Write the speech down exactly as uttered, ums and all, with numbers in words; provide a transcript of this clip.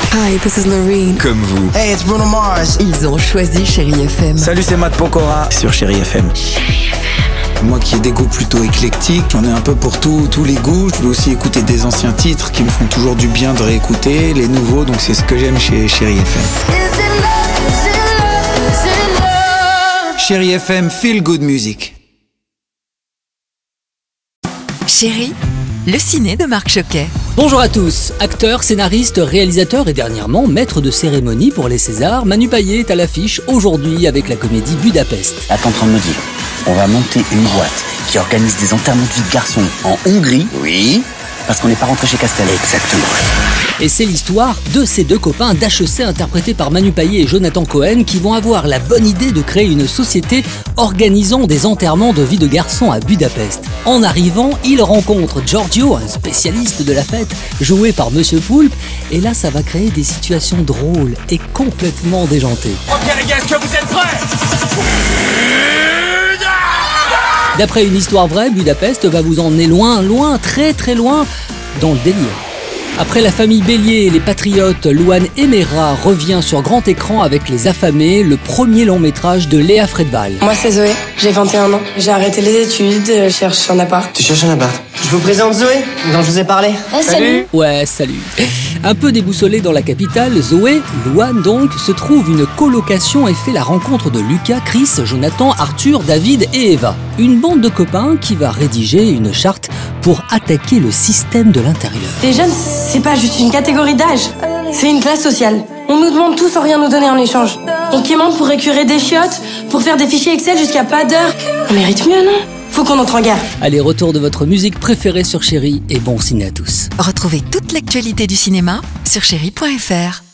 Hi, this is Loreen. Comme vous. Hey, it's Bruno Mars. Ils ont choisi Chérie F M. Salut, c'est Matt Pokora sur Chérie F M. Moi qui ai des goûts plutôt éclectiques, j'en ai un peu pour tout, tous les goûts. Je peux aussi écouter des anciens titres qui me font toujours du bien de réécouter, les nouveaux, donc c'est ce que j'aime chez Chérie F M. Chérie F M, feel good music. Chérie, le ciné de Marc Choquet. Bonjour à tous. Acteur, scénariste, réalisateur et dernièrement maître de cérémonie pour les Césars, Manu Payet est à l'affiche aujourd'hui avec la comédie Budapest. Là, t'es en train de me dire, on va monter une boîte qui organise des enterrements de vie de garçons en Hongrie. Oui. Parce qu'on n'est pas rentré chez Castel. Exactement. Et c'est l'histoire de ces deux copains d'H E C interprétés par Manu Payet et Jonathan Cohen qui vont avoir la bonne idée de créer une société organisant des enterrements de vie de garçons à Budapest. En arrivant, ils rencontrent Giorgio, un spécialiste de la fête, joué par Monsieur Poulpe, et là ça va créer des situations drôles et complètement déjantées. Ok les gars, est-ce que vous êtes prêts ? D'après une histoire vraie, Budapest va vous emmener loin, loin, très très loin dans le délire. Après La famille Bélier et Les Patriotes, Louane Emera revient sur grand écran avec Les Affamés, le premier long métrage de Léa Fredval. Moi c'est Zoé, j'ai vingt et un ans. J'ai arrêté les études, je cherche un appart. Tu cherches un appart ? Je vous présente Zoé, dont je vous ai parlé. Ah, salut. Ouais, salut. Un peu déboussolée dans la capitale, Zoé, Louane donc, se trouve une colocation et fait la rencontre de Lucas, Chris, Jonathan, Arthur, David et Eva. Une bande de copains qui va rédiger une charte pour attaquer le système de l'intérieur. Les jeunes, c'est pas juste une catégorie d'âge, c'est une classe sociale. On nous demande tout sans rien nous donner en échange. On quémande pour récurer des chiottes, pour faire des fichiers Excel jusqu'à pas d'heure. On mérite mieux, non ? Faut qu'on entre en guerre. Allez, retour de votre musique préférée sur Chérie et bon ciné à tous. Retrouvez toute l'actualité du cinéma sur chérie point f r.